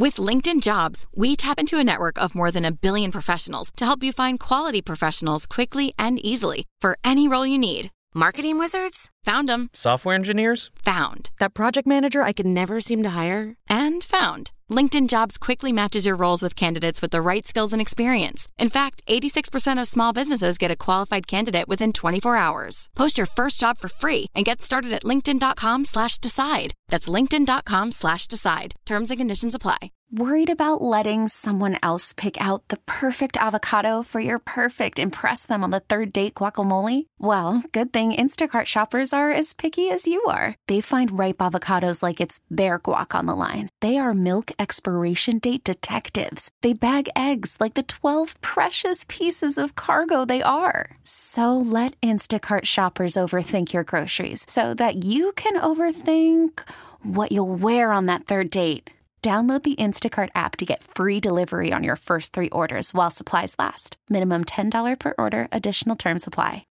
With LinkedIn Jobs, we tap into a network of more than 1 billion professionals to help you find quality professionals quickly and easily for any role you need. Marketing wizards? Found them. Software engineers? Found. That project manager I could never seem to hire? And found. LinkedIn Jobs quickly matches your roles with candidates with the right skills and experience. In fact, 86% of small businesses get a qualified candidate within 24 hours. Post your first job for free and get started at linkedin.com/decide. That's linkedin.com/decide. Terms and conditions apply. Worried about letting someone else pick out the perfect avocado for your perfect impress them on the third date guacamole? Well, good thing Instacart shoppers are as picky as you are. They find ripe avocados like it's their guac on the line. They are milk expiration date detectives. They bag eggs like the 12 precious pieces of cargo they are. So let Instacart shoppers overthink your groceries so that you can overthink what you'll wear on that third date. Download the Instacart app to get free delivery on your first 3 orders while supplies last. Minimum $10 per order. Additional terms apply.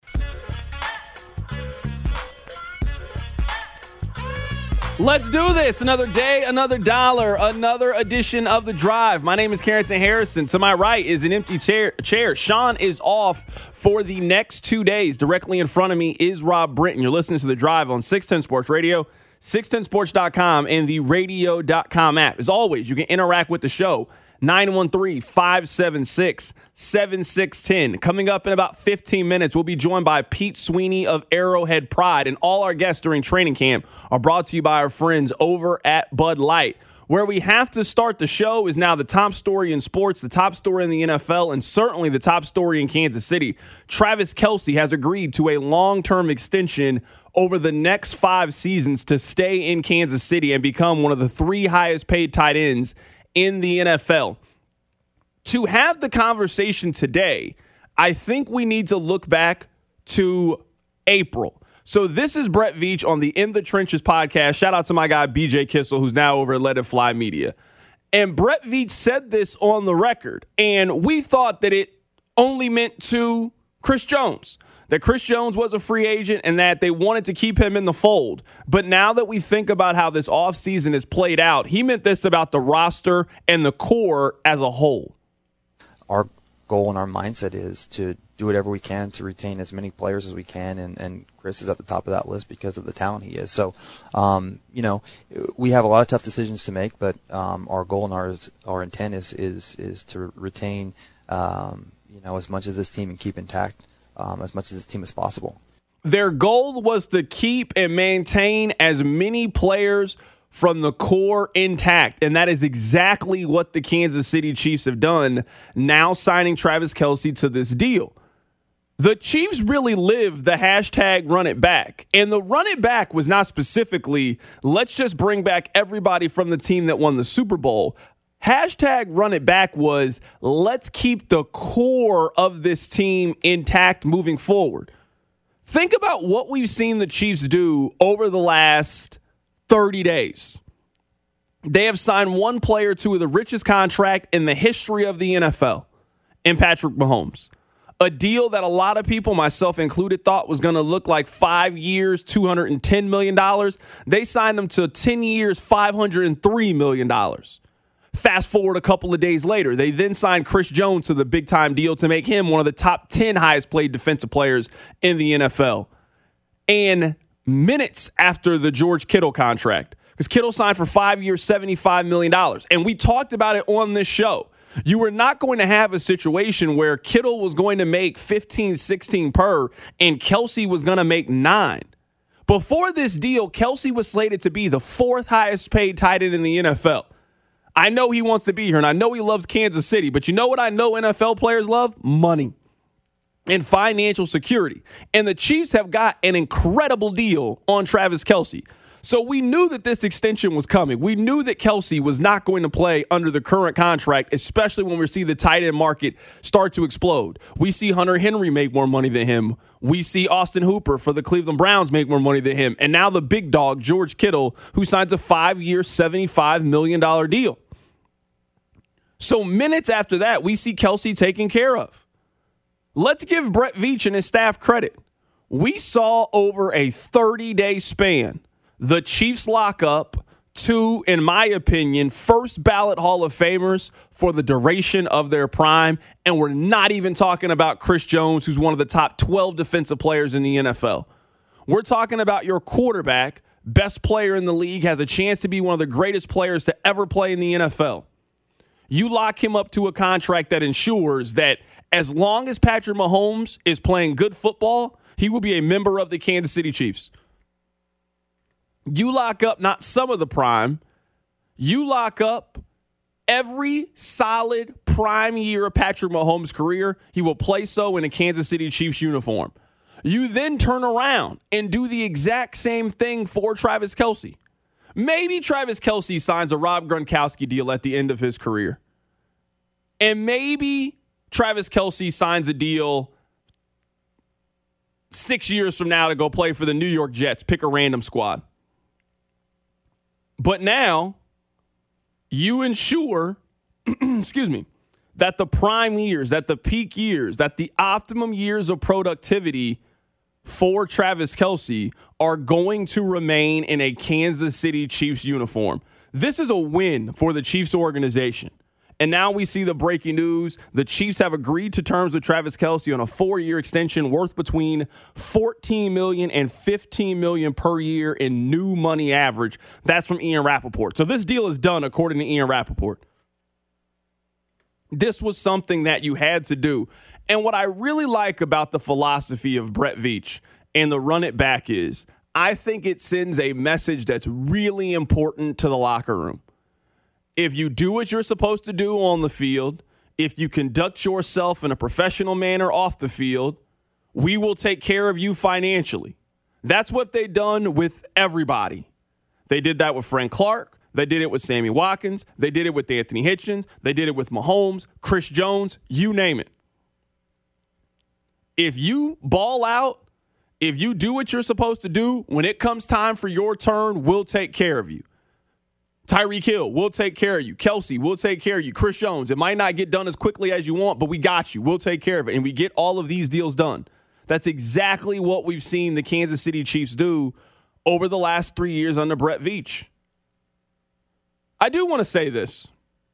Let's do this. Another day, another dollar, another edition of The Drive. My name is Carrington Harrison. To my right is an empty chair. Sean is off for the next 2 days. Directly in front of me is Rob Britton. You're listening to The Drive on 610 Sports Radio, 610sports.com, and the radio.com app. As always, you can interact with the show. 913-576-7610. Coming up in about 15 minutes, we'll be joined by Pete Sweeney of Arrowhead Pride. And all our guests during training camp are brought to you by our friends over at Bud Light. Where we have to start the show is now the top story in sports, the top story in the NFL, and certainly the top story in Kansas City. Travis Kelce has agreed to a long-term extension over the next 5 seasons to stay in Kansas City and become one of the 3 highest paid tight ends in the NFL. To have the conversation today, I think we need to look back to April. So this is Brett Veach on the In the Trenches podcast. Shout out to my guy, BJ Kissel, who's now over at Let It Fly Media. And Brett Veach said this on the record, and we thought that it only meant to Chris Jones, that Chris Jones was a free agent and that they wanted to keep him in the fold. But now that we think about how this offseason has played out, he meant this about the roster and the core as a whole. Our goal and our mindset is to do whatever we can to retain as many players as we can, and Chris is at the top of that list because of the talent he is. So, we have a lot of tough decisions to make, but our goal and our intent is to retain, as much of this team and keep intact as much of this team as possible. Their goal was to keep and maintain as many players from the core intact, and that is exactly what the Kansas City Chiefs have done, now signing Travis Kelce to this deal. The Chiefs really lived the hashtag run it back, and the run it back was not specifically, let's just bring back everybody from the team that won the Super Bowl. Hashtag run it back was, let's keep the core of this team intact moving forward. Think about what we've seen the Chiefs do over the last 30 days. They have signed one player to the richest contract in the history of the NFL, in Patrick Mahomes. A deal that a lot of people, myself included, thought was going to look like 5 years, $210 million. They signed him to 10 years, $503 million. Fast forward a couple of days later, they then signed Chris Jones to the big-time deal to make him one of the top 10 highest-paid defensive players in the NFL. And minutes after the George Kittle contract, because Kittle signed for 5 years, $75 million. And we talked about it on this show. You were not going to have a situation where Kittle was going to make 15, 16 per, and Kelce was going to make 9. Before this deal, Kelce was slated to be the 4th highest-paid tight end in the NFL. I know he wants to be here, and I know he loves Kansas City, but you know what I know NFL players love? Money and financial security. And the Chiefs have got an incredible deal on Travis Kelce. So we knew that this extension was coming. We knew that Kelce was not going to play under the current contract, especially when we see the tight end market start to explode. We see Hunter Henry make more money than him. We see Austin Hooper for the Cleveland Browns make more money than him. And now the big dog, George Kittle, who signs a 5-year, $75 million deal. So minutes after that, we see Kelce taken care of. Let's give Brett Veach and his staff credit. We saw over a 30-day span the Chiefs lock up two, in my opinion, first ballot Hall of Famers for the duration of their prime. And we're not even talking about Chris Jones, who's one of the top 12 defensive players in the NFL. We're talking about your quarterback, best player in the league, has a chance to be one of the greatest players to ever play in the NFL. You lock him up to a contract that ensures that as long as Patrick Mahomes is playing good football, he will be a member of the Kansas City Chiefs. You lock up not some of the prime, you lock up every solid prime year of Patrick Mahomes' career. He will play so in a Kansas City Chiefs uniform. You then turn around and do the exact same thing for Travis Kelce. Maybe Travis Kelce signs a Rob Gronkowski deal at the end of his career. And maybe Travis Kelce signs a deal 6 years from now to go play for the New York Jets, pick a random squad. But now you ensure, that the prime years, that the peak years, that the optimum years of productivity for Travis Kelce are going to remain in a Kansas City Chiefs uniform. This is a win for the Chiefs organization. And now we see the breaking news. The Chiefs have agreed to terms with Travis Kelce on a 4-year extension worth between $14 million and $15 million per year in new money average. That's from Ian Rappaport. So this deal is done according to Ian Rappaport. This was something that you had to do. And what I really like about the philosophy of Brett Veach and the run it back is I think it sends a message that's really important to the locker room. If you do what you're supposed to do on the field, if you conduct yourself in a professional manner off the field, we will take care of you financially. That's what they've done with everybody. They did that with Frank Clark. They did it with Sammy Watkins. They did it with Anthony Hitchens. They did it with Mahomes, Chris Jones, you name it. If you ball out, if you do what you're supposed to do, when it comes time for your turn, we'll take care of you. Tyreek Hill, we'll take care of you. Kelce, we'll take care of you. Chris Jones, it might not get done as quickly as you want, but we got you. We'll take care of it. And we get all of these deals done. That's exactly what we've seen the Kansas City Chiefs do over the last 3 years under Brett Veach. I do want to say this.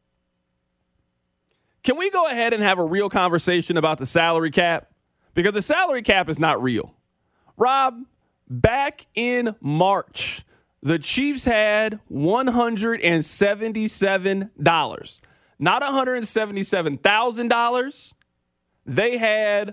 Can we go ahead and have a real conversation about the salary cap? Because the salary cap is not real. Rob, back in March, the Chiefs had $177. Not $177,000. They had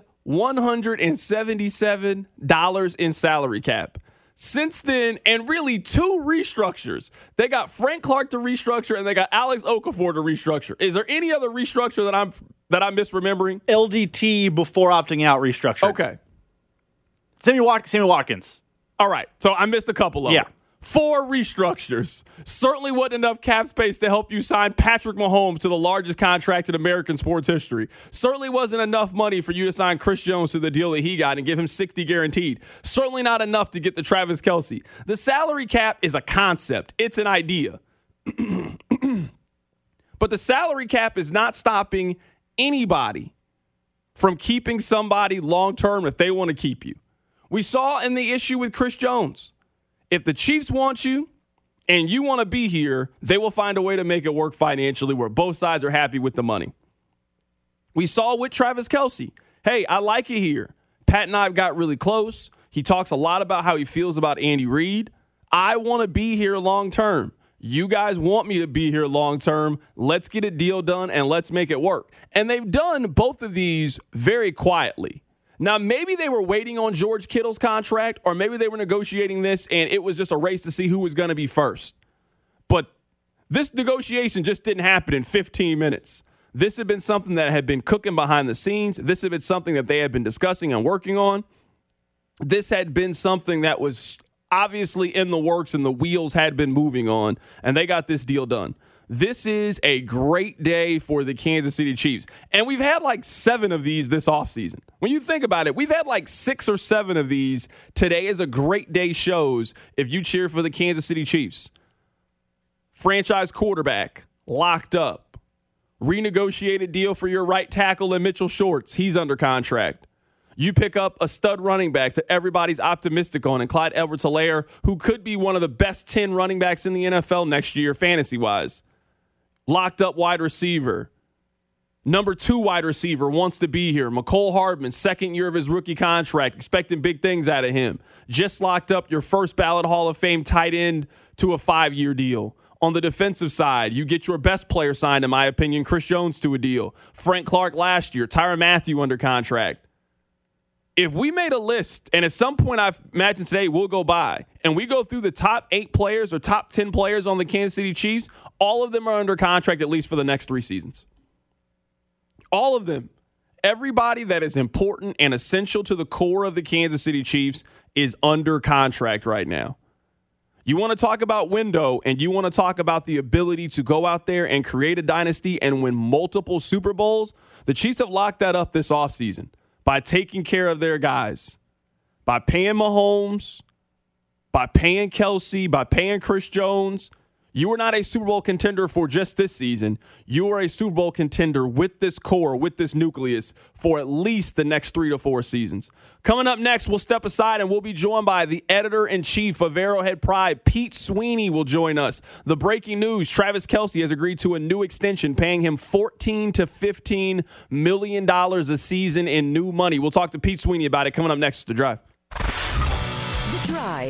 $177 in salary cap. Since then, and really two restructures. They got Frank Clark to restructure, and they got Alex Okafor to restructure. Is there any other restructure that I'm misremembering? LDT before opting out restructure. Okay. Sammy Watkins. All right. So I missed a couple of them. 4 restructures. Certainly wasn't enough cap space to help you sign Patrick Mahomes to the largest contract in American sports history. Certainly wasn't enough money for you to sign Chris Jones to the deal that he got and give him $60 guaranteed. Certainly not enough to get the Travis Kelce. The salary cap is a concept. It's an idea. But the salary cap is not stopping anybody from keeping somebody long-term if they want to keep you. We saw in the issue with Chris Jones. If the Chiefs want you and you want to be here, they will find a way to make it work financially where both sides are happy with the money. We saw with Travis Kelce. Hey, I like it here. Pat and I got really close. He talks a lot about how he feels about Andy Reid. I want to be here long term. You guys want me to be here long term. Let's get a deal done and let's make it work. And they've done both of these very quietly. Now, maybe they were waiting on George Kittle's contract, or maybe they were negotiating this and it was just a race to see who was going to be first. But this negotiation just didn't happen in 15 minutes. This had been something that had been cooking behind the scenes. This had been something that they had been discussing and working on. This had been something that was obviously in the works and the wheels had been moving on, and they got this deal done. This is a great day for the Kansas City Chiefs. And we've had like 7 of these this offseason. When you think about it, we've had like 6 or 7 of these. Today is a great day shows if you cheer for the Kansas City Chiefs. Franchise quarterback, locked up. Renegotiated deal for your right tackle and Mitchell Shorts. He's under contract. You pick up a stud running back that everybody's optimistic on, and Clyde Edwards-Helaire, who could be one of the best 10 running backs in the NFL next year, fantasy-wise. Locked up wide receiver. Number 2 wide receiver wants to be here. Mecole Hardman, second year of his rookie contract, expecting big things out of him. Just locked up your first ballot Hall of Fame tight end to a 5-year deal. On the defensive side, you get your best player signed, in my opinion, Chris Jones to a deal. Frank Clark last year, Tyrann Mathieu under contract. If we made a list, and at some point I imagine today we'll go by, and we go through the top 8 players or top 10 players on the Kansas City Chiefs, all of them are under contract at least for the next 3 seasons. All of them. Everybody that is important and essential to the core of the Kansas City Chiefs is under contract right now. You want to talk about window, and you want to talk about the ability to go out there and create a dynasty and win multiple Super Bowls, the Chiefs have locked that up this offseason by taking care of their guys, by paying Mahomes, by paying Kelsey, by paying Chris Jones. You are not a Super Bowl contender for just this season. You are a Super Bowl contender with this core, with this nucleus, for at least the next 3 to 4 seasons. Coming up next, we'll step aside and we'll be joined by the editor-in-chief of Arrowhead Pride, Pete Sweeney, will join us. The breaking news, Travis Kelce has agreed to a new extension, paying him $14 to $15 million a season in new money. We'll talk to Pete Sweeney about it coming up next. The Drive. The Drive.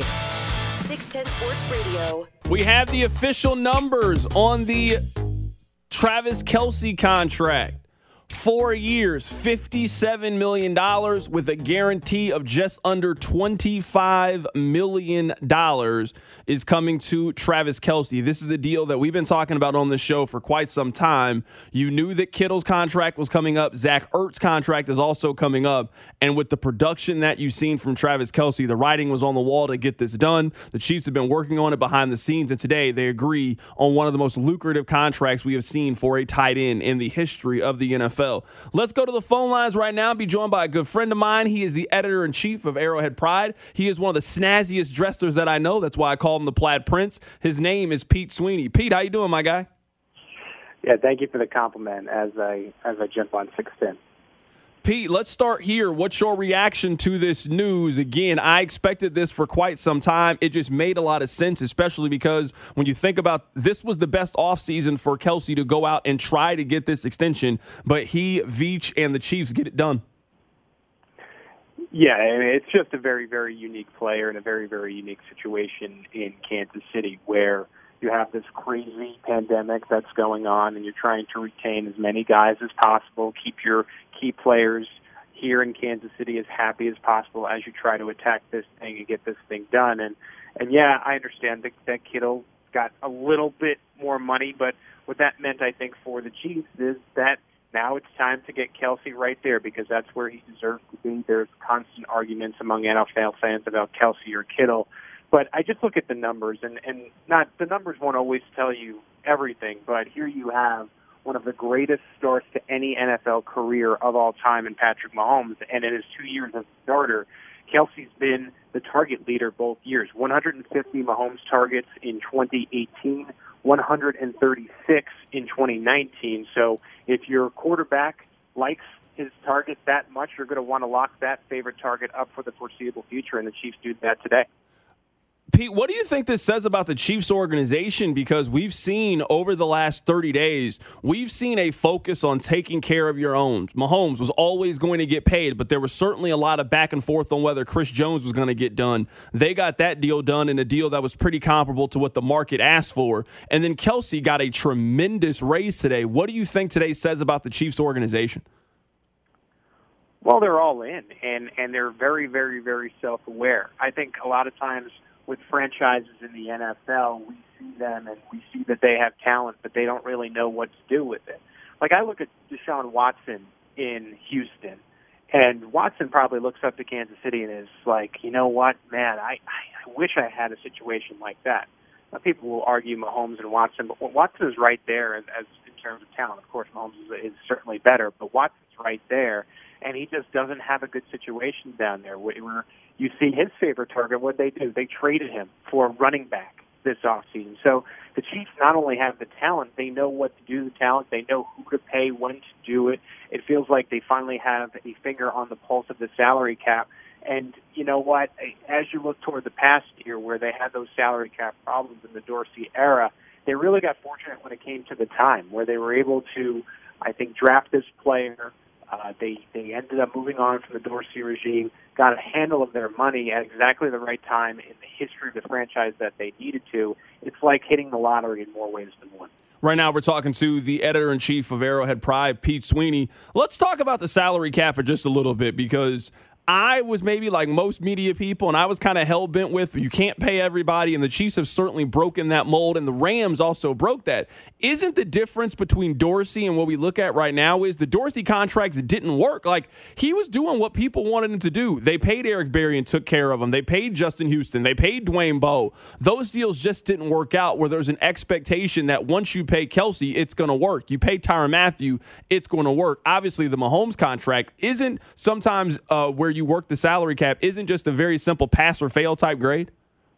610 Sports Radio. We have the official numbers on the Travis Kelce contract. 4 years, $57 million with a guarantee of just under $25 million is coming to Travis Kelce. This is a deal that we've been talking about on this show for quite some time. You knew that Kittle's contract was coming up. Zach Ertz's contract is also coming up. And with the production that you've seen from Travis Kelce, the writing was on the wall to get this done. The Chiefs have been working on it behind the scenes, and today they agree on one of the most lucrative contracts we have seen for a tight end in the history of the NFL. Let's go to the phone lines right now. Be joined by a good friend of mine. He is the editor-in-chief of Arrowhead Pride. He is one of the snazziest dressers that I know. That's why I call him the Plaid Prince. His name is Pete Sweeney. Pete, how you doing, my guy? Yeah, thank you for the compliment as I jump on 610. Pete, let's start here. What's your reaction to this news? Again, I expected this for quite some time. It just made a lot of sense, especially because when you think about this was the best offseason for Kelce to go out and try to get this extension, but he, Veach, and the Chiefs get it done. Yeah, I mean, it's just a very, very unique player in a very, very unique situation in Kansas City where you have this crazy pandemic that's going on, and you're trying to retain as many guys as possible, keep your key players here in Kansas City as happy as possible as you try to attack this thing and get this thing done. And yeah, I understand that Kittle got a little bit more money, but what that meant, I think, for the Chiefs is that now it's time to get Kelce right there because that's where he deserves to be. There's constant arguments among NFL fans about Kelce or Kittle. But I just look at the numbers, and not the numbers won't always tell you everything, but here you have one of the greatest starts to any NFL career of all time in Patrick Mahomes, and in his 2 years as a starter, Kelce's been the target leader both years. 150 Mahomes targets in 2018, 136 in 2019. So if your quarterback likes his target that much, you're going to want to lock that favorite target up for the foreseeable future, and the Chiefs do that today. Pete, what do you think this says about the Chiefs organization? Because we've seen over the last 30 days, we've seen a focus on taking care of your own. Mahomes was always going to get paid, but there was certainly a lot of back and forth on whether Chris Jones was going to get done. They got that deal done in a deal that was pretty comparable to what the market asked for. And then Kelce got a tremendous raise today. What do you think today says about the Chiefs organization? Well, they're all in, and they're very, very, very self-aware. I think a lot of times with franchises in the NFL, we see them and we see that they have talent, but they don't really know what to do with it. Like I look at Deshaun Watson in Houston, and Watson probably looks up to Kansas City and is like, you know what, man, I wish I had a situation like that. Now, people will argue Mahomes and Watson, but Watson is right there as in terms of talent. Of course, Mahomes is certainly better, but Watson's right there, and he just doesn't have a good situation down there where you see his favorite target. What they do, they traded him for a running back this offseason. So the Chiefs not only have the talent, they know what to do with the talent. They know who to pay, when to do it. It feels like they finally have a finger on the pulse of the salary cap. And you know what? As you look toward the past year where they had those salary cap problems in the Dorsey era, they really got fortunate when it came to the time where they were able to, I think, draft this player. They ended up moving on from the Dorsey regime, got a handle of their money at exactly the right time in the history of the franchise that they needed to. It's like hitting the lottery in more ways than one. Right now, we're talking to the editor-in-chief of Arrowhead Pride, Pete Sweeney. Let's talk about the salary cap for just a little bit, because I was maybe like most media people, and I was kind of hell-bent with you can't pay everybody, and the Chiefs have certainly broken that mold, and the Rams also broke that. Isn't the difference between Dorsey and what we look at right now is the Dorsey contracts didn't work? Like, he was doing what people wanted him to do. They paid Eric Berry and took care of him. They paid Justin Houston. They paid Dwayne Bowe. Those deals just didn't work out where there's an expectation that once you pay Kelsey, it's going to work. You pay Tyrann Mathieu, it's going to work. Obviously, the Mahomes contract isn't sometimes where you work the salary cap isn't just a very simple pass or fail type grade?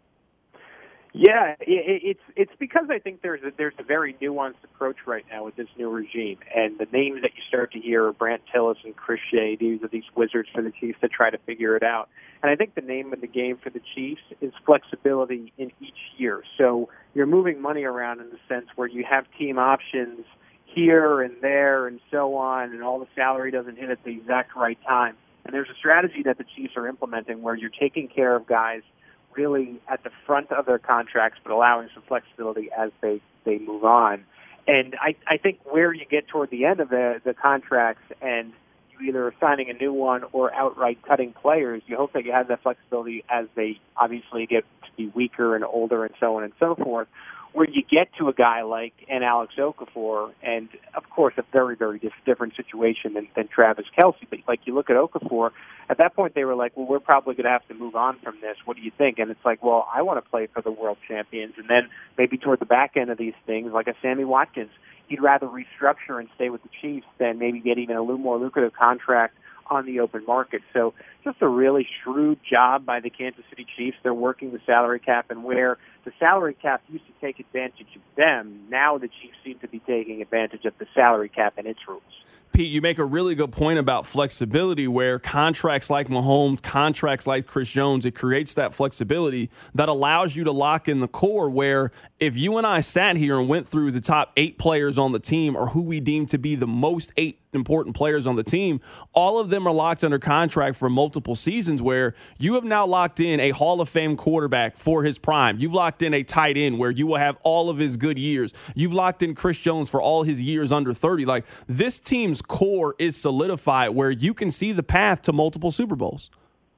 Yeah, it's because I think there's a very nuanced approach right now with this new regime, and the names that you start to hear are Brant Tillis and Chris Shea. These are these wizards for the Chiefs that try to figure it out. And I think the name of the game for the Chiefs is flexibility in each year. So you're moving money around in the sense where you have team options here and there and so on, and all the salary doesn't hit at the exact right time. And there's a strategy that the Chiefs are implementing where you're taking care of guys really at the front of their contracts, but allowing some flexibility as they move on. And I think where you get toward the end of the contracts and you either are signing a new one or outright cutting players, you hope that you have that flexibility as they obviously get to be weaker and older and so on and so forth, where you get to a guy like an Alex Okafor, and of course a very, very different situation than Travis Kelce. But like you look at Okafor, at that point they were like, well, we're probably going to have to move on from this. What do you think? And it's like, well, I want to play for the world champions. And then maybe toward the back end of these things, like a Sammy Watkins, he'd rather restructure and stay with the Chiefs than maybe get even a little more lucrative contract on the open market. So just a really shrewd job by the Kansas City Chiefs. They're working the salary cap, and where the salary cap used to take advantage of them, now the Chiefs seem to be taking advantage of the salary cap and its rules. Pete, you make a really good point about flexibility, where contracts like Mahomes, contracts like Chris Jones, it creates that flexibility that allows you to lock in the core, where if you and I sat here and went through the top 8 players on the team, or who we deem to be the most 8 important players on the team, all of them are locked under contract for multiple seasons, where you have now locked in a Hall of Fame quarterback for his prime. You've locked in a tight end where you will have all of his good years. You've locked in Chris Jones for all his years under 30. Like, this team's core is solidified where you can see the path to multiple Super Bowls.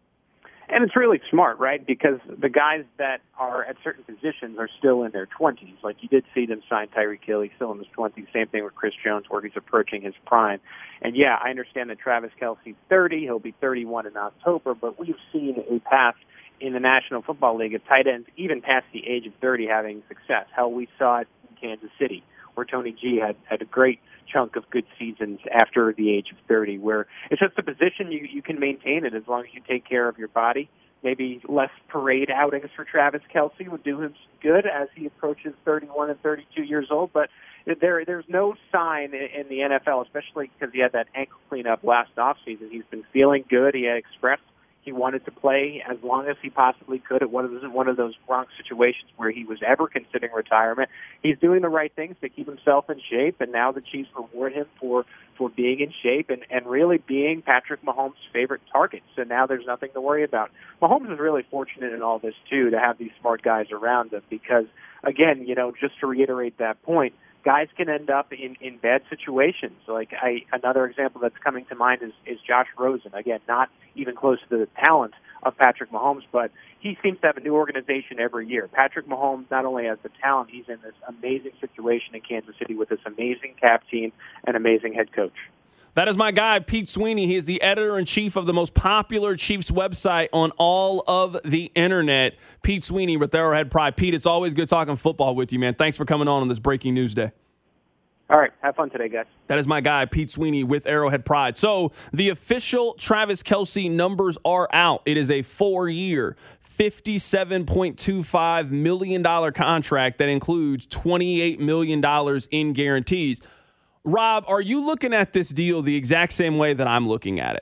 And it's really smart, right? Because the guys that are at certain positions are still in their 20s. Like, you did see them sign Tyreek Hill. He's still in his 20s. Same thing with Chris Jones, where he's approaching his prime. And, yeah, I understand that Travis Kelce's 30. He'll be 31 in October. But we've seen a path in the National Football League of tight ends even past the age of 30 having success. Hell, we saw it in Kansas City, where Tony G had a great chunk of good seasons after the age of 30, where it's just a position you can maintain it as long as you take care of your body. Maybe less parade outings for Travis Kelce would do him good as he approaches 31 and 32 years old, but there's no sign in the NFL, especially because he had that ankle cleanup last offseason. He's been feeling good. He had expressed he wanted to play as long as he possibly could. It wasn't one of those Gronk situations where he was ever considering retirement. He's doing the right things to keep himself in shape, and now the Chiefs reward him for being in shape and really being Patrick Mahomes' favorite target. So now there's nothing to worry about. Mahomes is really fortunate in all this, too, to have these smart guys around him because, again, just to reiterate that point, guys can end up in bad situations. Like another example that's coming to mind is Josh Rosen. Again, not even close to the talent of Patrick Mahomes, but he seems to have a new organization every year. Patrick Mahomes not only has the talent, he's in this amazing situation in Kansas City with this amazing cap team and amazing head coach. That is my guy, Pete Sweeney. He is the editor-in-chief of the most popular Chiefs website on all of the internet. Pete Sweeney with Arrowhead Pride. Pete, it's always good talking football with you, man. Thanks for coming on this breaking news day. All right. Have fun today, guys. That is my guy, Pete Sweeney with Arrowhead Pride. So the official Travis Kelce numbers are out. It is a 4-year, $57.25 million contract that includes $28 million in guarantees. Rob, are you looking at this deal the exact same way that I'm looking at it?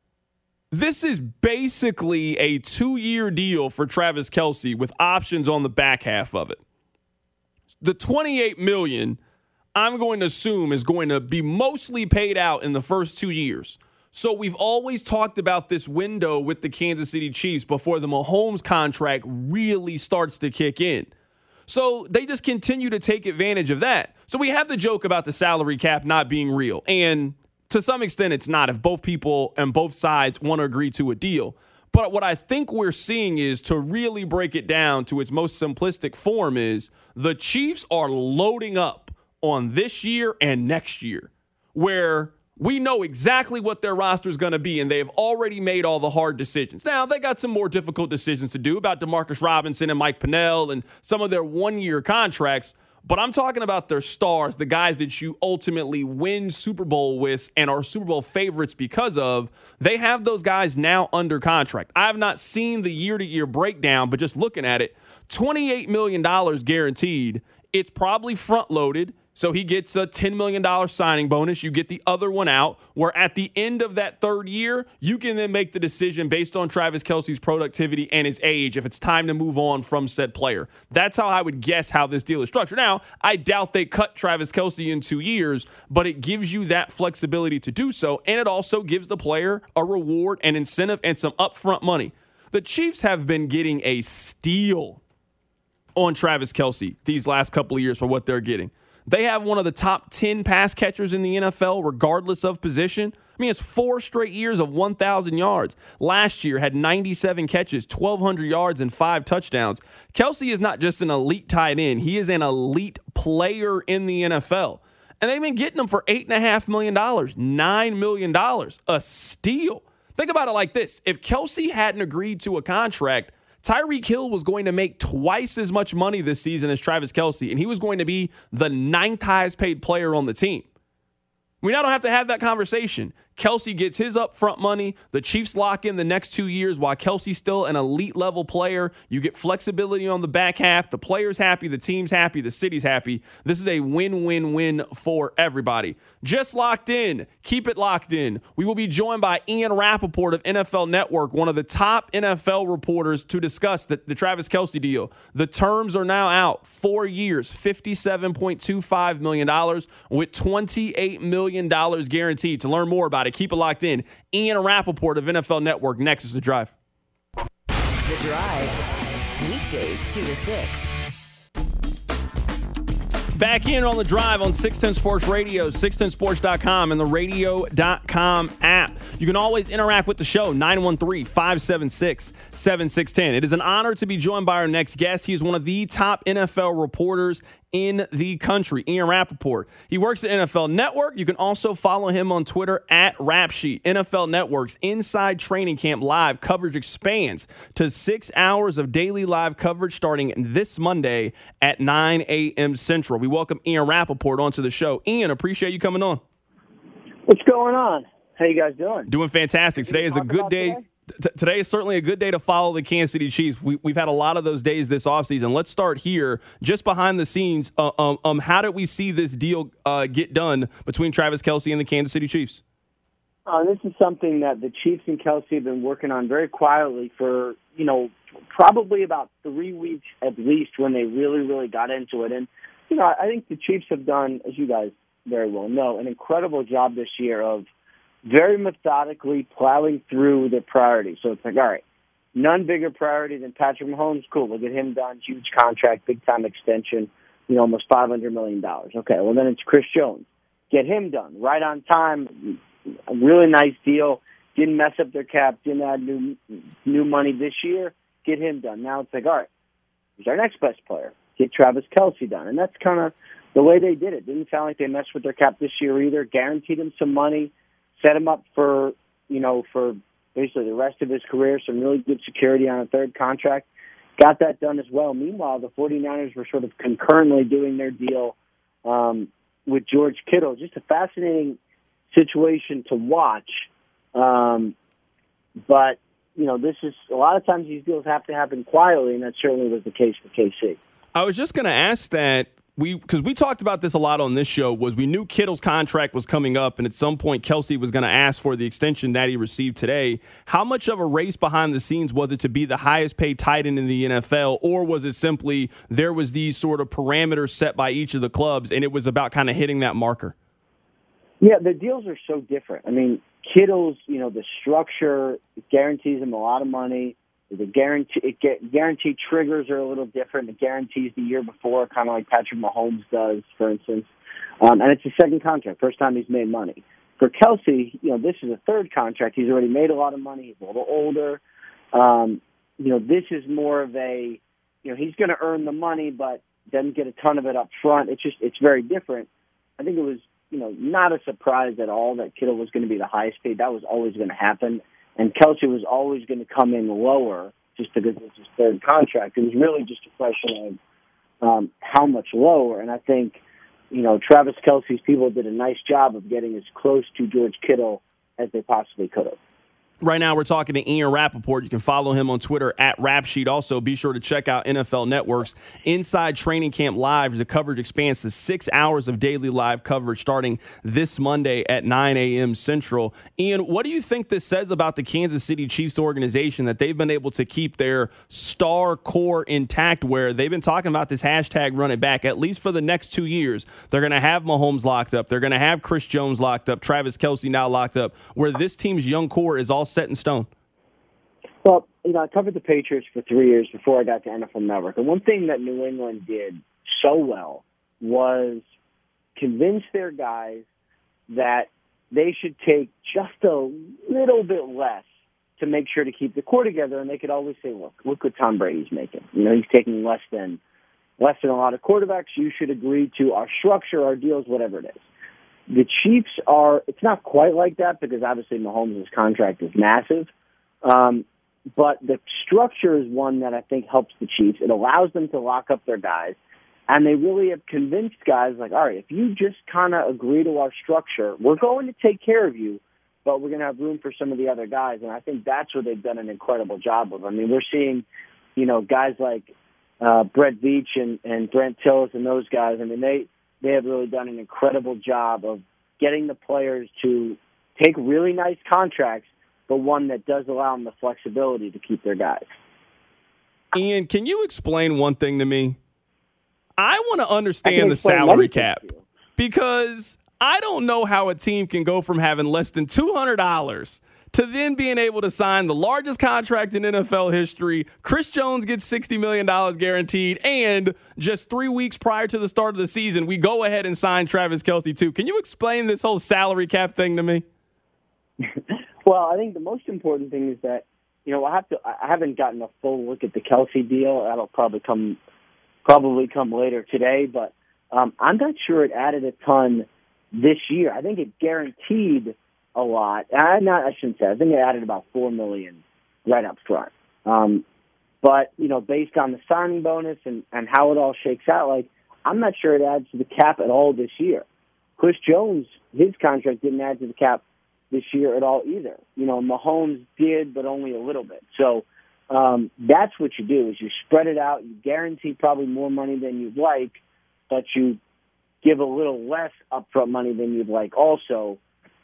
This is basically a 2-year deal for Travis Kelce with options on the back half of it. The $28 million, I'm going to assume, is going to be mostly paid out in the first 2 years. So we've always talked about this window with the Kansas City Chiefs before the Mahomes contract really starts to kick in. So they just continue to take advantage of that. So we have the joke about the salary cap not being real. And to some extent, it's not if both people and both sides want to agree to a deal. But what I think we're seeing is, to really break it down to its most simplistic form, is the Chiefs are loading up on this year and next year, where we know exactly what their roster is going to be, and they've already made all the hard decisions. Now, they got some more difficult decisions to do about DeMarcus Robinson and Mike Pennell and some of their one-year contracts. But I'm talking about their stars, the guys that you ultimately win Super Bowl with and are Super Bowl favorites because of. They have those guys now under contract. I have not seen the year-to-year breakdown, but just looking at it, $28 million guaranteed. It's probably front-loaded. So he gets a $10 million signing bonus. You get the other one out, where at the end of that third year, you can then make the decision based on Travis Kelce's productivity and his age if it's time to move on from said player. That's how I would guess how this deal is structured. Now, I doubt they cut Travis Kelce in 2 years, but it gives you that flexibility to do so, and it also gives the player a reward, an incentive, and some upfront money. The Chiefs have been getting a steal on Travis Kelce these last couple of years for what they're getting. They have one of the top 10 pass catchers in the NFL, regardless of position. I mean, it's 4 straight years of 1,000 yards. Last year had 97 catches, 1,200 yards, and 5 touchdowns. Kelce is not just an elite tight end. He is an elite player in the NFL. And they've been getting him for $8.5 million, $9 million, a steal. Think about it like this. If Kelce hadn't agreed to a contract, Tyreek Hill was going to make twice as much money this season as Travis Kelce, and he was going to be the 9th highest paid player on the team. We now don't have to have that conversation. Kelce gets his upfront money. The Chiefs lock in the next 2 years while Kelce's still an elite level player. You get flexibility on the back half. The player's happy. The team's happy. The city's happy. This is a win-win-win for everybody. Just locked in. Keep it locked in. We will be joined by Ian Rappaport of NFL Network, one of the top NFL reporters, to discuss the Travis Kelce deal. The terms are now out. 4 years, $57.25 million with $28 million guaranteed. To learn more about it, keep it locked in. Ian Rappaport of NFL Network. Next is The Drive. The Drive. Weekdays 2 to 6. Back in on The Drive on 610 Sports Radio, 610sports.com, and the radio.com app. You can always interact with the show, 913-576-7610. It is an honor to be joined by our next guest. He is one of the top NFL reporters in the country, Ian Rappaport. He works at NFL Network. You can also follow him on Twitter at Rapsheet. NFL Network's Inside Training Camp Live coverage expands to 6 hours of daily live coverage starting this Monday at 9 a.m. Central. We welcome Ian Rappaport onto the show. Ian, appreciate you coming on. What's going on? How you guys doing? Doing fantastic. Today is a good day. Today is certainly a good day to follow the Kansas City Chiefs. We've had a lot of those days this offseason. Let's start here, just behind the scenes. How did we see this deal get done between Travis Kelce and the Kansas City Chiefs? This is something that the Chiefs and Kelce have been working on very quietly for, probably about 3 weeks at least, when they really, really got into it. And, I think the Chiefs have done, as you guys very well know, an incredible job this year of very methodically plowing through the priorities. So it's like, all right, none bigger priority than Patrick Mahomes. Cool, we'll get him done. Huge contract, big-time extension, almost $500 million. Okay, well, then it's Chris Jones. Get him done. Right on time, a really nice deal. Didn't mess up their cap, didn't add new money this year. Get him done. Now it's like, all right, who's our next best player? Get Travis Kelce done. And that's kind of the way they did it. Didn't sound like they messed with their cap this year either. Guaranteed him some money. Set him up for, for basically the rest of his career, some really good security on a third contract. Got that done as well. Meanwhile, the 49ers were sort of concurrently doing their deal with George Kittle. Just a fascinating situation to watch. But, this is a lot of times these deals have to happen quietly, and that certainly was the case for KC. I was just going to ask that. Because we talked about this a lot on this show, was we knew Kittle's contract was coming up, and at some point Kelce was going to ask for the extension that he received today. How much of a race behind the scenes was it to be the highest paid tight end in the NFL, or was it simply there was these sort of parameters set by each of the clubs, and it was about kind of hitting that marker? Yeah, the deals are so different. I mean, Kittle's, the structure guarantees him a lot of money. The guarantee triggers are a little different. It guarantees the year before, kind of like Patrick Mahomes does, for instance. And it's a second contract, first time he's made money. For Kelce, this is a third contract. He's already made a lot of money. He's a little older. This is more of a, he's going to earn the money, but doesn't get a ton of it up front. It's very different. I think it was, not a surprise at all that Kittle was going to be the highest paid. That was always going to happen. And Kelce was always going to come in lower just because it's his third contract. It was really just a question of how much lower. And I think, Travis Kelce's people did a nice job of getting as close to George Kittle as they possibly could have. Right now, we're talking to Ian Rappaport. You can follow him on Twitter at Rapsheet. Also, be sure to check out NFL Network's Inside Training Camp Live. The coverage expands to 6 hours of daily live coverage starting this Monday at 9 a.m. Central. Ian, what do you think this says about the Kansas City Chiefs organization that they've been able to keep their star core intact, where they've been talking about this hashtag run it back, at least for the next 2 years? They're going to have Mahomes locked up. They're going to have Chris Jones locked up, Travis Kelce now locked up, where this team's young core is all set in stone. Well, I covered the Patriots for 3 years before I got to NFL Network. And one thing that New England did so well was convince their guys that they should take just a little bit less to make sure to keep the core together. And they could always say, look what Tom Brady's making. He's taking less than a lot of quarterbacks. You should agree to our structure, our deals, whatever it is. The Chiefs it's not quite like that because obviously Mahomes' contract is massive. But the structure is one that I think helps the Chiefs. It allows them to lock up their guys. And they really have convinced guys like, all right, if you just kind of agree to our structure, we're going to take care of you, but we're going to have room for some of the other guys. And I think that's what they've done an incredible job of. I mean, we're seeing, guys like Brett Veach and Brent Tillis and those guys. I mean, they have really done an incredible job of getting the players to take really nice contracts, but one that does allow them the flexibility to keep their guys. Ian, can you explain one thing to me? I want to understand the salary cap because I don't know how a team can go from having less than $200 to then being able to sign the largest contract in NFL history. Chris Jones gets $60 million guaranteed, and just 3 weeks prior to the start of the season, we go ahead and sign Travis Kelce too. Can you explain this whole salary cap thing to me? Well, I think the most important thing is that, I haven't gotten a full look at the Kelce deal. That'll probably come later today, but I'm not sure it added a ton this year. I think it guaranteed a lot. I shouldn't say. I think it added about $4 million right up front. But based on the signing bonus and how it all shakes out, I'm not sure it adds to the cap at all this year. Chris Jones, his contract didn't add to the cap this year at all either. Mahomes did, but only a little bit. So that's what you do is you spread it out. You guarantee probably more money than you'd like, but you give a little less upfront money than you'd like also.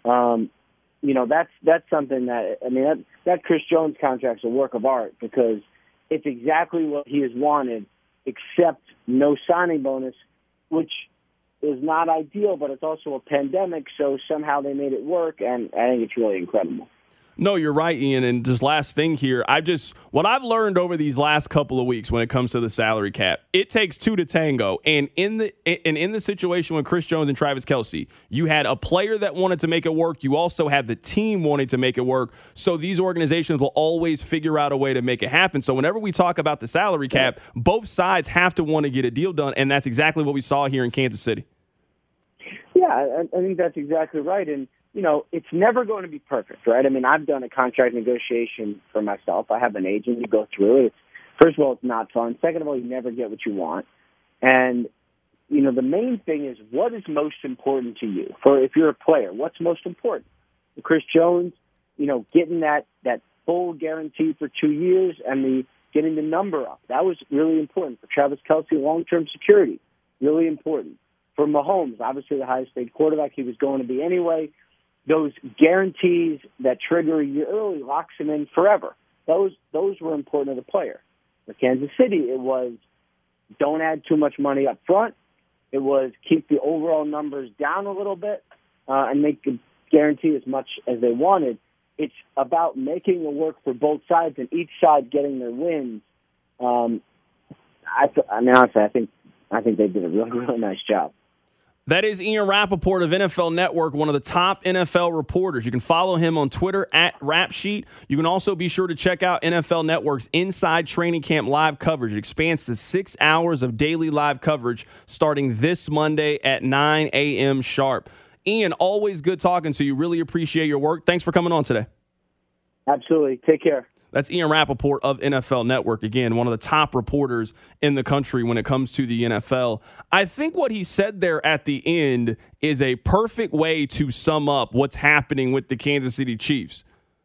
That's something that Chris Jones contract's a work of art because it's exactly what he has wanted, except no signing bonus, which is not ideal, but it's also a pandemic, so somehow they made it work, and I think it's really incredible. No, you're right, Ian. And just last thing here, what I've learned over these last couple of weeks when it comes to the salary cap, it takes two to tango. And in the situation with Chris Jones and Travis Kelce, you had a player that wanted to make it work. You also had the team wanting to make it work. So these organizations will always figure out a way to make it happen. So whenever we talk about the salary cap, both sides have to want to get a deal done. And that's exactly what we saw here in Kansas City. Yeah, I think that's exactly right. And it's never going to be perfect, right? I mean, I've done a contract negotiation for myself. I have an agent. You go through it. First of all, it's not fun. Second of all, you never get what you want. And, the main thing is what is most important to you? If you're a player, what's most important? Chris Jones, getting that full guarantee for 2 years and the getting the number up. That was really important. For Travis Kelce, long-term security, really important. For Mahomes, obviously the highest-paid quarterback he was going to be anyway, those guarantees that trigger a year early locks him in forever. Those were important to the player. For Kansas City, it was don't add too much money up front. It was keep the overall numbers down a little bit and make the guarantee as much as they wanted. It's about making it work for both sides and each side getting their wins. Honestly, I think they did a really, really nice job. That is Ian Rappaport of NFL Network, one of the top NFL reporters. You can follow him on Twitter at RapSheet. You can also be sure to check out NFL Network's Inside Training Camp live coverage. It expands to 6 hours of daily live coverage starting this Monday at 9 a.m. sharp. Ian, always good talking to you. Really appreciate your work. Thanks for coming on today. Absolutely. Take care. That's Ian Rappaport of NFL Network. Again, one of the top reporters in the country when it comes to the NFL. I think what he said there at the end is a perfect way to sum up what's happening with the Kansas City Chiefs.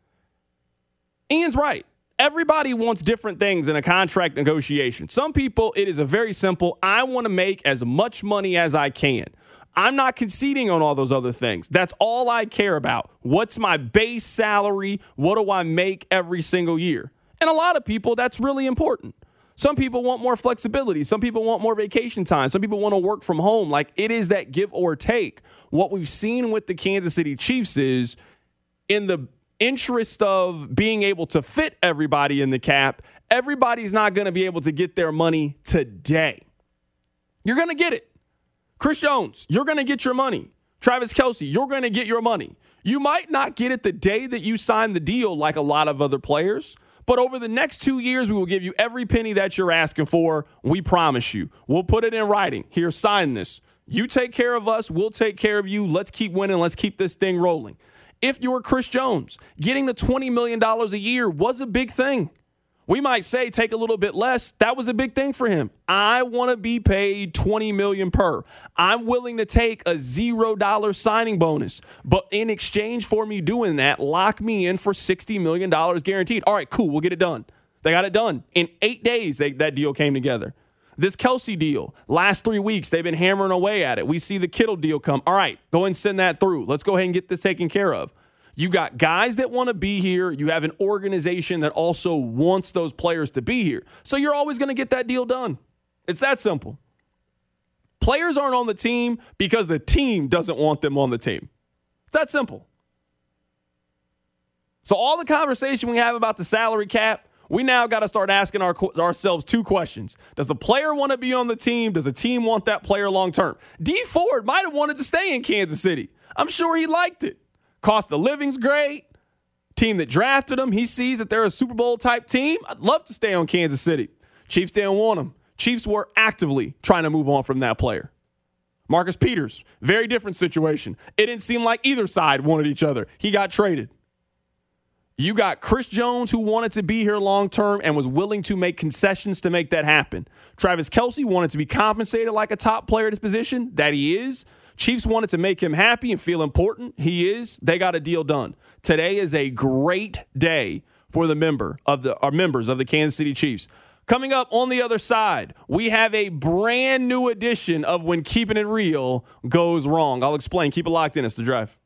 Ian's right. Everybody wants different things in a contract negotiation. Some people, it is a very simple, I want to make as much money as I can. I'm not conceding on all those other things. That's all I care about. What's my base salary? What do I make every single year? And a lot of people, that's really important. Some people want more flexibility. Some people want more vacation time. Some people want to work from home. Like, it is that give or take. What we've seen with the Kansas City Chiefs is, in the interest of being able to fit everybody in the cap, everybody's not going to be able to get their money today. You're going to get it. Chris Jones, you're going to get your money. Travis Kelce, you're going to get your money. You might not get it the day that you sign the deal like a lot of other players, but over the next 2 years, we will give you every penny that you're asking for. We promise you. We'll put it in writing. Here, sign this. You take care of us. We'll take care of you. Let's keep winning. Let's keep this thing rolling. If you're Chris Jones, getting the $20 million a year was a big thing. We might say take a little bit less. That was a big thing for him. I want to be paid $20 million per. I'm willing to take a $0 signing bonus. But in exchange for me doing that, lock me in for $60 million guaranteed. All right, cool. We'll get it done. They got it done. In 8 days, that deal came together. This Kelce deal, last 3 weeks, they've been hammering away at it. We see the Kittle deal come. All right, go and send that through. Let's go ahead and get this taken care of. You got guys that want to be here. You have an organization that also wants those players to be here. So you're always going to get that deal done. It's that simple. Players aren't on the team because the team doesn't want them on the team. It's that simple. So all the conversation we have about the salary cap, we now got to start asking ourselves two questions. Does the player want to be on the team? Does the team want that player long term? Dee Ford might have wanted to stay in Kansas City. I'm sure he liked it. Cost of living's great. Team that drafted him, he sees that they're a Super Bowl type team. I'd love to stay on Kansas City. Chiefs didn't want him. Chiefs were actively trying to move on from that player. Marcus Peters, very different situation. It didn't seem like either side wanted each other. He got traded. You got Chris Jones, who wanted to be here long term and was willing to make concessions to make that happen. Travis Kelce wanted to be compensated like a top player at his position. That he is. Chiefs wanted to make him happy and feel important. He is. They got a deal done. Today is a great day for the members of the Kansas City Chiefs. Coming up on the other side, we have a brand new edition of When Keeping It Real Goes Wrong. I'll explain. Keep it locked in. It's The Drive.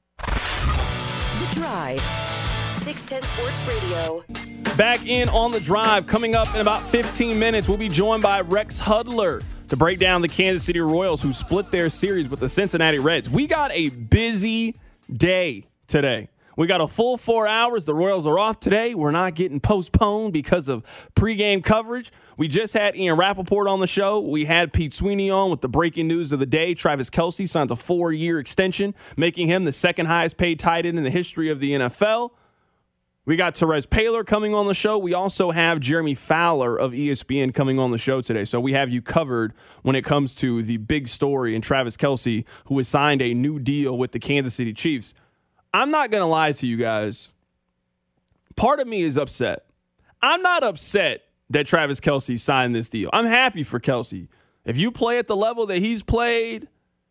The Drive. 610 Sports Radio. Back in on The Drive. Coming up in about 15 minutes, we'll be joined by Rex Hudler to break down the Kansas City Royals, who split their series with the Cincinnati Reds. We got a busy day today. We got a full 4 hours. The Royals are off today. We're not getting postponed because of pregame coverage. We just had Ian Rappaport on the show. We had Pete Sweeney on with the breaking news of the day. Travis Kelce signed a 4-year extension, making him the second highest paid tight end in the history of the NFL. We got Terez Paylor coming on the show. We also have Jeremy Fowler of ESPN coming on the show today. So we have you covered when it comes to the big story in Travis Kelce, who has signed a new deal with the Kansas City Chiefs. I'm not going to lie to you guys. Part of me is upset. I'm not upset that Travis Kelce signed this deal. I'm happy for Kelce. If you play at the level that he's played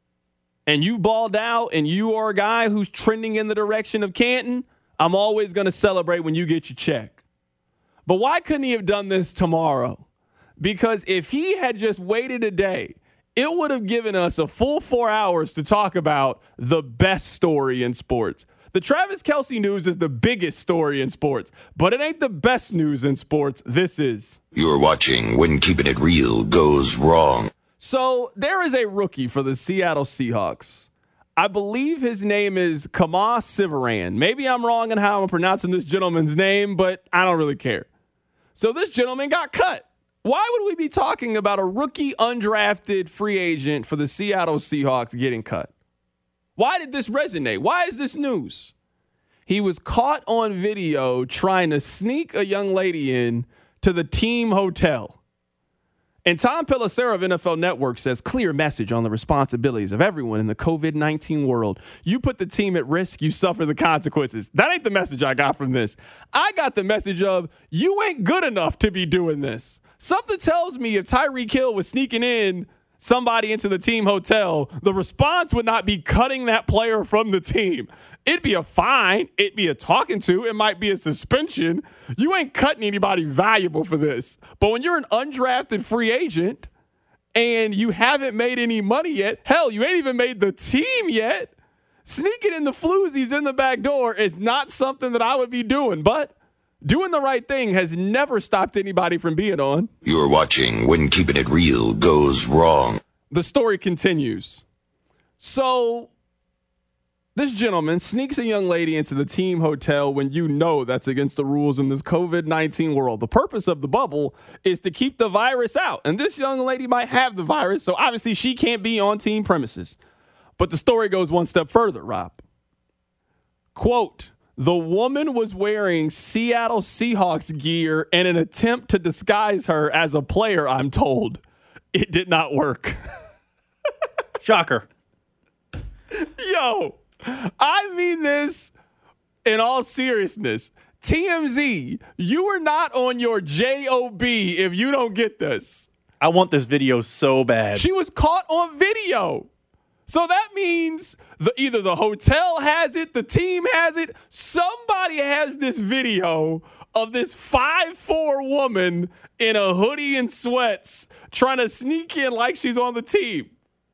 and you've balled out and you are a guy who's trending in the direction of Canton, I'm always going to celebrate when you get your check. But why couldn't he have done this tomorrow? Because if he had just waited a day, it would have given us a full 4 hours to talk about the best story in sports. The Travis Kelce news is the biggest story in sports, but it ain't the best news in sports. This is. You're watching When Keeping It Real Goes Wrong. So there is a rookie for the Seattle Seahawks. I believe his name is Kama Sivaran. Maybe I'm wrong in how I'm pronouncing this gentleman's name, but I don't really care. So this gentleman got cut. Why would we be talking about a rookie undrafted free agent for the Seattle Seahawks getting cut? Why did this resonate? Why is this news? He was caught on video trying to sneak a young lady in to the team hotel. And Tom Pelissero of NFL Network says, clear message on the responsibilities of everyone in the COVID-19 world. You put the team at risk, you suffer the consequences. That ain't the message I got from this. I got the message of, you ain't good enough to be doing this. Something tells me if Tyreek Hill was sneaking in somebody into the team hotel, the response would not be cutting that player from the team. It'd be a fine. It'd be a talking to. It might be a suspension. You ain't cutting anybody valuable for this. But when you're an undrafted free agent and you haven't made any money yet, hell, you ain't even made the team yet, sneaking in the floozies in the back door is not something that I would be doing. But doing the right thing has never stopped anybody from being on. You're watching When Keeping It Real Goes Wrong. The story continues. So this gentleman sneaks a young lady into the team hotel when you know that's against the rules in this COVID-19 world. The purpose of the bubble is to keep the virus out. And this young lady might have the virus, so obviously she can't be on team premises. But the story goes one step further, Rob. Quote, the woman was wearing Seattle Seahawks gear in an attempt to disguise her as a player, I'm told. It did not work. Shocker. Yo, I mean this in all seriousness. TMZ, you are not on your JOB if you don't get this. I want this video so bad. She was caught on video. So that means either the hotel has it, the team has it, somebody has this video of this 5'4" woman in a hoodie and sweats trying to sneak in like she's on the team.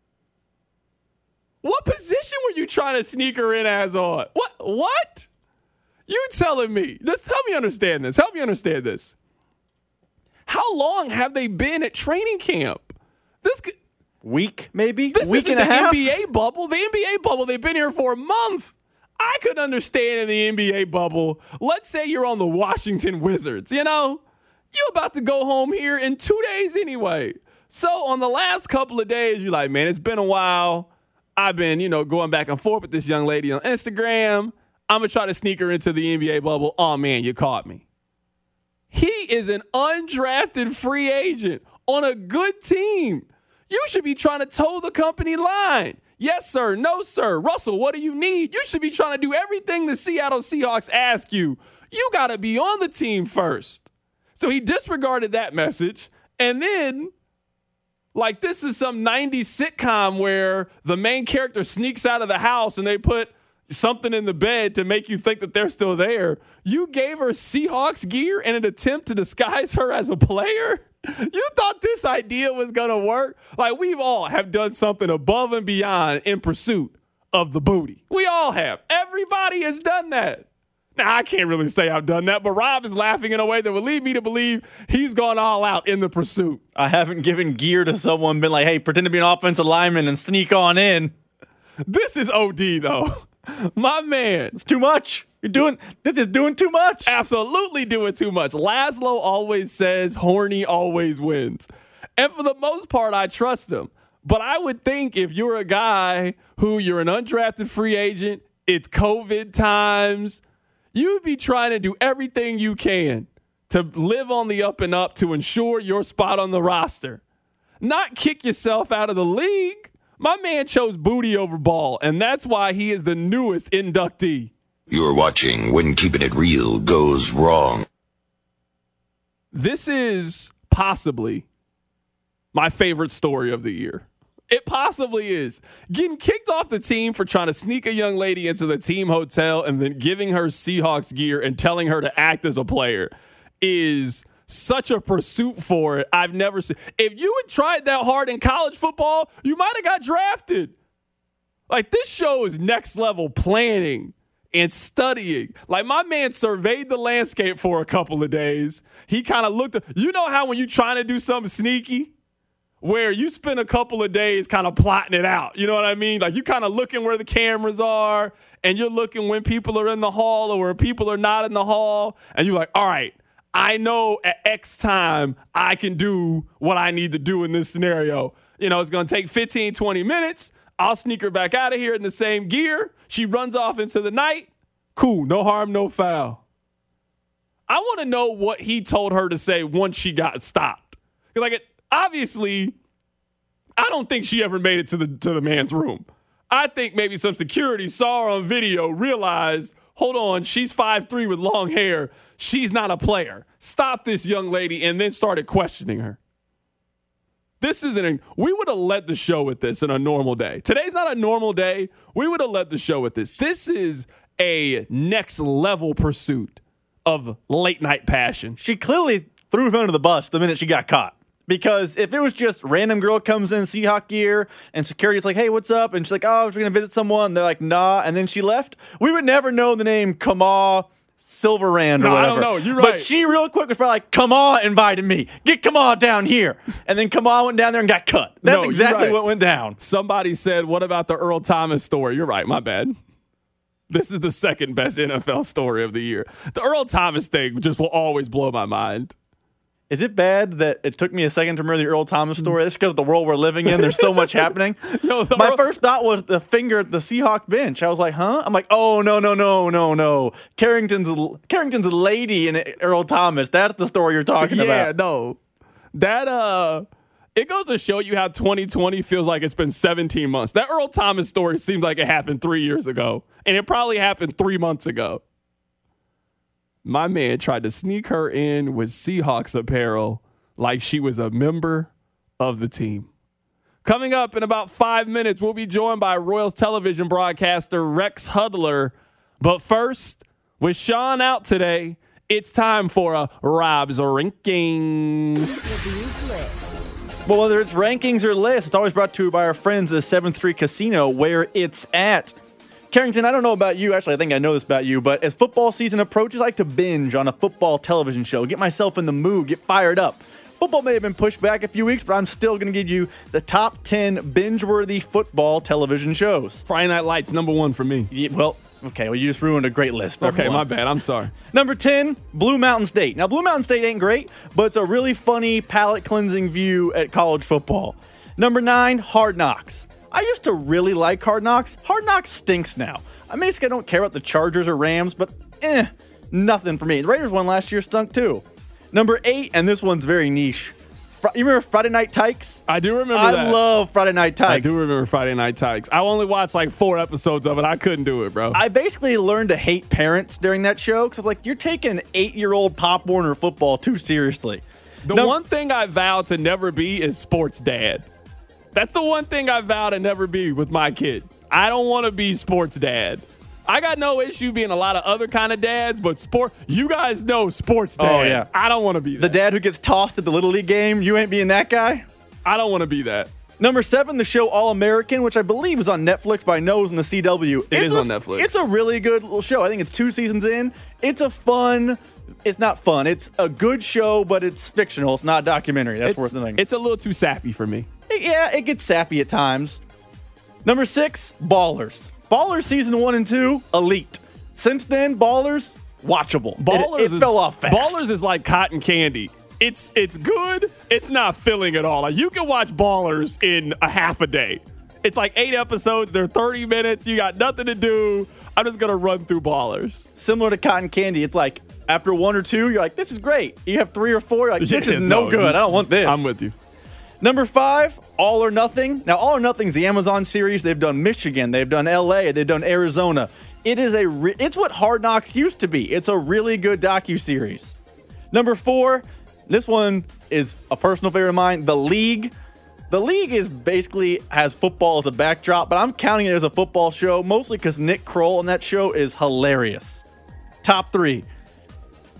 What position were you trying to sneak her in as on? What? You telling me? Just help me understand this. Help me understand this. How long have they been at training camp? Week, maybe? This week isn't and a the half? NBA bubble. The NBA bubble, they've been here for a month. I could understand in the NBA bubble. Let's say you're on the Washington Wizards, you know? You're about to go home here in 2 days anyway. So on the last couple of days, you're like, man, it's been a while. I've been, going back and forth with this young lady on Instagram. I'm going to try to sneak her into the NBA bubble. Oh, man, you caught me. He is an undrafted free agent on a good team. You should be trying to toe the company line. Yes, sir. No, sir. Russell, what do you need? You should be trying to do everything the Seattle Seahawks ask you. You got to be on the team first. So he disregarded that message. And then, like this is some 90s sitcom where the main character sneaks out of the house and they put something in the bed to make you think that they're still there. You gave her Seahawks gear in an attempt to disguise her as a player? You thought this idea was going to work? Like, we've all have done something above and beyond in pursuit of the booty. We all have. Everybody has done that. Now, I can't really say I've done that, but Rob is laughing in a way that would lead me to believe he's gone all out in the pursuit. I haven't given gear to someone, been like, hey, pretend to be an offensive lineman and sneak on in. This is OD, though. My man. It's too much. This is doing too much. Absolutely doing too much. Laszlo always says horny always wins. And for the most part, I trust him. But I would think if you're a guy who you're an undrafted free agent, it's COVID times, you'd be trying to do everything you can to live on the up and up to ensure your spot on the roster. Not kick yourself out of the league. My man chose booty over ball, and that's why he is the newest inductee. You're watching When Keeping It Real Goes Wrong. This is possibly my favorite story of the year. It possibly is. Getting kicked off the team for trying to sneak a young lady into the team hotel and then giving her Seahawks gear and telling her to act as a player is such a pursuit for it I've never seen. If you had tried that hard in college football, you might have got drafted. Like, this show is next level planning and studying. Like, my man surveyed the landscape for a couple of days. He kind of looked. You know how when you're trying to do something sneaky, where you spend a couple of days kind of plotting it out. You know what I mean? Like, you kind of looking where the cameras are, and you're looking when people are in the hall or when people are not in the hall, and you're like, all right, I know at X time I can do what I need to do in this scenario. You know, it's going to take 15, 20 minutes. I'll sneak her back out of here in the same gear. She runs off into the night. Cool. No harm, no foul. I want to know what he told her to say once she got stopped. Because, like, obviously, I don't think she ever made it to the man's room. I think maybe some security saw her on video, realized, hold on, she's 5'3" with long hair. She's not a player. Stop this young lady, and then started questioning her. We would have led the show with this in a normal day. Today's not a normal day. We would have led the show with this. This is a next level pursuit of late night passion. She clearly threw him under the bus the minute she got caught. Because if it was just random girl comes in Seahawk gear and security's like, hey, what's up? And she's like, oh, we're going to visit someone. They're like, nah. And then she left. We would never know the name Kamal Silverand or whatever. I don't know. You're right. But she real quick was probably like, Kamal invited me. Get Kamal down here. And then Kamal went down there and got cut. That's exactly what went down. Somebody said, what about the Earl Thomas story? You're right. My bad. This is the second best NFL story of the year. The Earl Thomas thing just will always blow my mind. Is it bad that it took me a second to remember the Earl Thomas story? It's because of the world we're living in. There's so much happening. My first thought was the finger at the Seahawk bench. I was like, huh? I'm like, oh, no. Carrington's a lady in Earl Thomas. That's the story you're talking about. Yeah, no. That, it goes to show you how 2020 feels like it's been 17 months. That Earl Thomas story seems like it happened 3 years ago, and it probably happened 3 months ago. My man tried to sneak her in with Seahawks apparel like she was a member of the team. Coming up in about 5 minutes, we'll be joined by Royals television broadcaster Rex Hudler. But first, with Sean out today, it's time for a Rob's Rankings. Well, whether it's rankings or lists, it's always brought to you by our friends at the 7th Street Casino, where it's at. Carrington, I don't know about you. Actually, I think I know this about you. But as football season approaches, I like to binge on a football television show, get myself in the mood, get fired up. Football may have been pushed back a few weeks, but I'm still going to give you the top 10 binge-worthy football television shows. Friday Night Lights, number 1 for me. Yeah, well, you just ruined a great list. Okay, my bad. I'm sorry. Number 10, Blue Mountain State. Now, Blue Mountain State ain't great, but it's a really funny, palate-cleansing view at college football. Number 9, Hard Knocks. I used to really like Hard Knocks. Hard Knocks stinks now. I basically don't care about the Chargers or Rams, but nothing for me. The Raiders won last year, stunk too. Number 8, and this one's very niche. You remember Friday Night Tykes? I do remember that. I love Friday Night Tykes. I do remember Friday Night Tykes. I only watched like 4 episodes of it. I couldn't do it, bro. I basically learned to hate parents during that show because I was like, you're taking an 8-year-old Pop Warner football too seriously. The one thing I vow to never be is sports dad. That's the one thing I vow to never be with my kid. I don't want to be sports dad. I got no issue being a lot of other kind of dads, but you guys know sports dad. Oh, yeah. I don't want to be that. The dad who gets tossed at the Little League game, you ain't being that guy? I don't want to be that. Number 7, the show All-American, which I believe is on Netflix, but I know is in the CW. It is on Netflix. It's a really good little show. I think it's 2 seasons in. It's not fun. It's a good show, but it's fictional. It's not a documentary. That's worth nothing. It's a little too sappy for me. Yeah, it gets sappy at times. Number 6, Ballers. Ballers season 1 and 2, elite. Since then, Ballers, watchable. It fell off fast. Ballers is like cotton candy. It's good. It's not filling at all. Like, you can watch Ballers in a half a day. It's like 8 episodes. They're 30 minutes. You got nothing to do. I'm just going to run through Ballers. Similar to cotton candy, it's like after 1 or 2, you're like, this is great. You have 3 or 4, you're like, this is no good. I don't want this. I'm with you. Number 5, All or Nothing. Now, All or Nothing's the Amazon series. They've done Michigan. They've done LA. They've done Arizona. It's what Hard Knocks used to be. It's a really good docuseries. Number 4, this one is a personal favorite of mine, The League. The League has football as a backdrop, but I'm counting it as a football show, mostly because Nick Kroll on that show is hilarious. Top 3.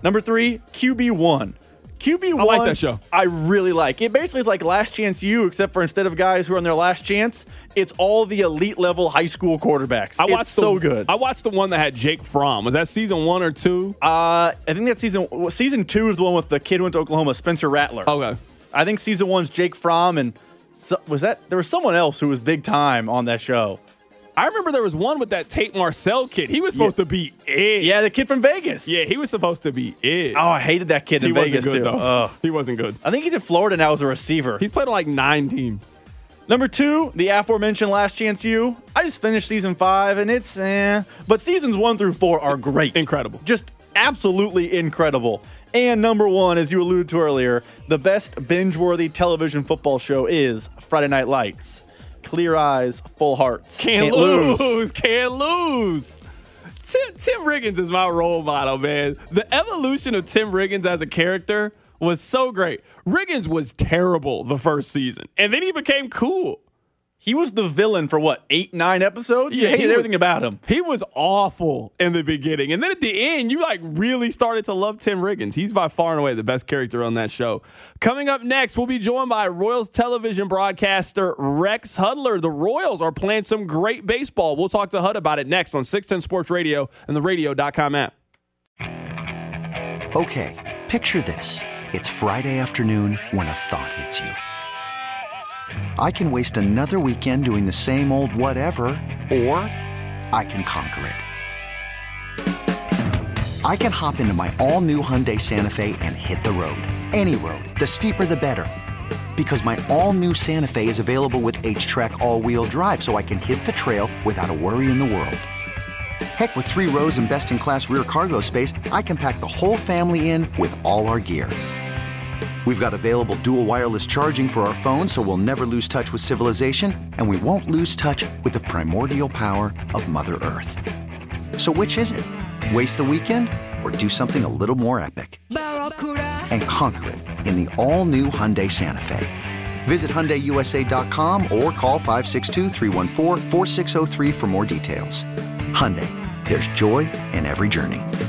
Number 3, QB1. QB1, I like that show. I really like. It basically is like Last Chance U, except for instead of guys who are on their last chance, it's all the elite level high school quarterbacks. It's so good. I watched the one that had Jake Fromm. Was that season 1 or 2? I think that's season 2 is the one with the kid who went to Oklahoma, Spencer Rattler. Okay. I think season 1's Jake Fromm, and there was someone else who was big time on that show. I remember there was one with that Tate Marcel kid. He was supposed to be it. Yeah, the kid from Vegas. Yeah, he was supposed to be it. Oh, I hated that kid in Vegas, wasn't good, too. though. He wasn't good. I think he's in Florida now as a receiver. He's played on like 9 teams. Number 2, the aforementioned Last Chance U. I just finished season 5, and it's but seasons 1 through 4 are great. Incredible. Just absolutely incredible. And number 1, as you alluded to earlier, the best binge-worthy television football show is Friday Night Lights. Clear eyes, full hearts. Can't lose. Can't lose. Tim Riggins is my role model, man. The evolution of Tim Riggins as a character was so great. Riggins was terrible the first season, and then he became cool. He was the villain for, 8, 9 episodes? You hated everything about him. He was awful in the beginning. And then at the end, you really started to love Tim Riggins. He's by far and away the best character on that show. Coming up next, we'll be joined by Royals television broadcaster Rex Hudler. The Royals are playing some great baseball. We'll talk to Hud about it next on 610 Sports Radio and the radio.com app. Okay, picture this. It's Friday afternoon when a thought hits you. I can waste another weekend doing the same old whatever, or I can conquer it. I can hop into my all-new Hyundai Santa Fe and hit the road. Any road. The steeper, the better. Because my all-new Santa Fe is available with H-Track all-wheel drive, so I can hit the trail without a worry in the world. Heck, with 3 rows and best-in-class rear cargo space, I can pack the whole family in with all our gear. We've got available dual wireless charging for our phones, so we'll never lose touch with civilization, and we won't lose touch with the primordial power of Mother Earth. So which is it? Waste the weekend or do something a little more epic? And conquer it in the all-new Hyundai Santa Fe. Visit HyundaiUSA.com or call 562-314-4603 for more details. Hyundai, there's joy in every journey.